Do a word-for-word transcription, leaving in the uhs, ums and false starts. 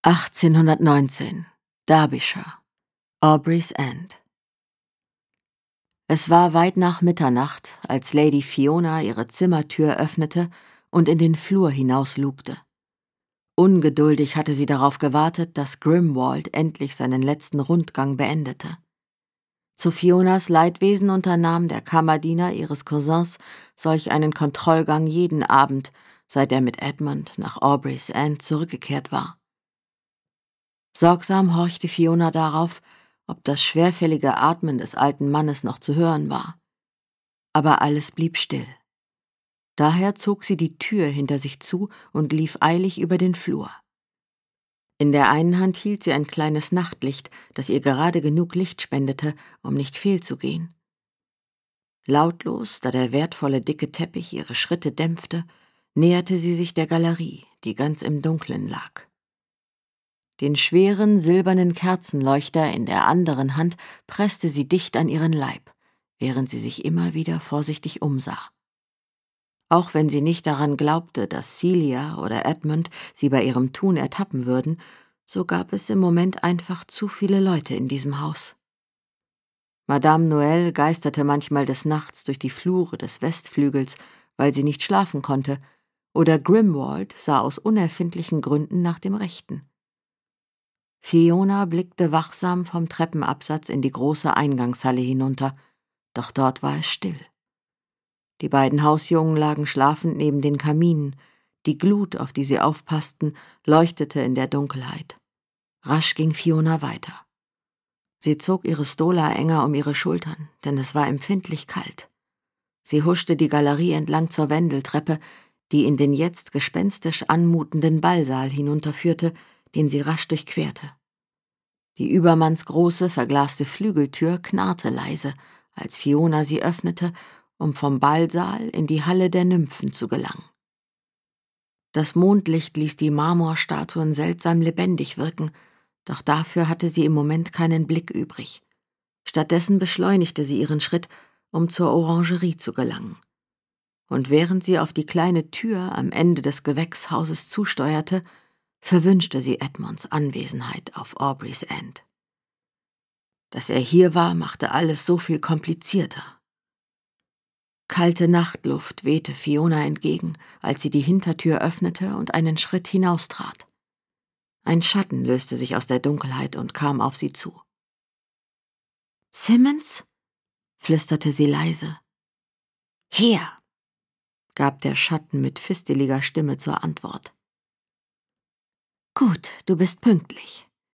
achtzehnhundertneunzehn, Derbyshire, Aubrey's End. Es war weit nach Mitternacht, als Lady Fiona ihre Zimmertür öffnete und in den Flur hinauslugte. Ungeduldig hatte sie darauf gewartet, dass Grimwald endlich seinen letzten Rundgang beendete. Zu Fionas Leidwesen unternahm der Kammerdiener ihres Cousins solch einen Kontrollgang jeden Abend, seit er mit Edmund nach Aubrey's End zurückgekehrt war. Sorgsam horchte Fiona darauf, ob das schwerfällige Atmen des alten Mannes noch zu hören war. Aber alles blieb still. Daher zog sie die Tür hinter sich zu und lief eilig über den Flur. In der einen Hand hielt sie ein kleines Nachtlicht, das ihr gerade genug Licht spendete, um nicht fehlzugehen. Lautlos, da der wertvolle dicke Teppich ihre Schritte dämpfte, näherte sie sich der Galerie, die ganz im Dunkeln lag. Den schweren, silbernen Kerzenleuchter in der anderen Hand presste sie dicht an ihren Leib, während sie sich immer wieder vorsichtig umsah. Auch wenn sie nicht daran glaubte, dass Celia oder Edmund sie bei ihrem Tun ertappen würden, so gab es im Moment einfach zu viele Leute in diesem Haus. Madame Noel geisterte manchmal des Nachts durch die Flure des Westflügels, weil sie nicht schlafen konnte, oder Grimwald sah aus unerfindlichen Gründen nach dem Rechten. Fiona blickte wachsam vom Treppenabsatz in die große Eingangshalle hinunter, doch dort war es still. Die beiden Hausjungen lagen schlafend neben den Kaminen, die Glut, auf die sie aufpassten, leuchtete in der Dunkelheit. Rasch ging Fiona weiter. Sie zog ihre Stola enger um ihre Schultern, denn es war empfindlich kalt. Sie huschte die Galerie entlang zur Wendeltreppe, die in den jetzt gespenstisch anmutenden Ballsaal hinunterführte, den sie rasch durchquerte. Die übermannsgroße, verglaste Flügeltür knarrte leise, als Fiona sie öffnete, um vom Ballsaal in die Halle der Nymphen zu gelangen. Das Mondlicht ließ die Marmorstatuen seltsam lebendig wirken, doch dafür hatte sie im Moment keinen Blick übrig. Stattdessen beschleunigte sie ihren Schritt, um zur Orangerie zu gelangen. Und während sie auf die kleine Tür am Ende des Gewächshauses zusteuerte, verwünschte sie Edmunds Anwesenheit auf Aubrey's End. Dass er hier war, machte alles so viel komplizierter. Kalte Nachtluft wehte Fiona entgegen, als sie die Hintertür öffnete und einen Schritt hinaustrat. Ein Schatten löste sich aus der Dunkelheit und kam auf sie zu. »Simmons?« flüsterte sie leise. »Hier«, gab der Schatten mit fisteliger Stimme zur Antwort. »Gut, du bist pünktlich.